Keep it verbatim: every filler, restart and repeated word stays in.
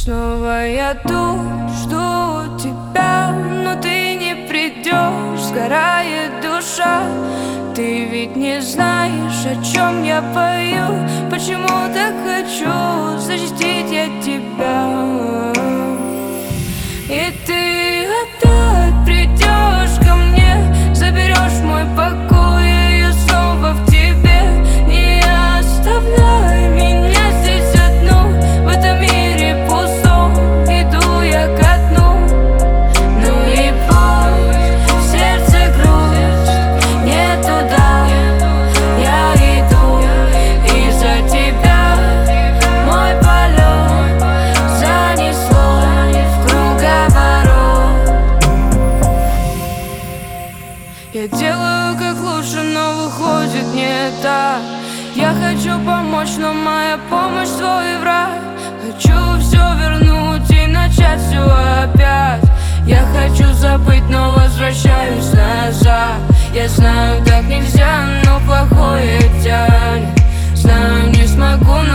Снова я тут жду тебя, но ты не придешь, сгорает душа. Ты ведь не знаешь, о чем я пою, почему так хочу защитить я тебя. И ты опять придешь ко мне, заберешь мой покой, и я снова в тебе. Не оставляй меня здесь одну, в этом мире пустом иду я ко дну. Ну и пусть в сердце грусть, не туда я иду, из-за тебя мой полет занесло в круговорот. Я делаю как лучше, но выходит не так. Я хочу помочь, но моя помощь свой враг. Хочу все вернуть и начать все опять. Я хочу забыть, но возвращаюсь назад. Я знаю, так нельзя, но плохое тянет. Знаю, не смогу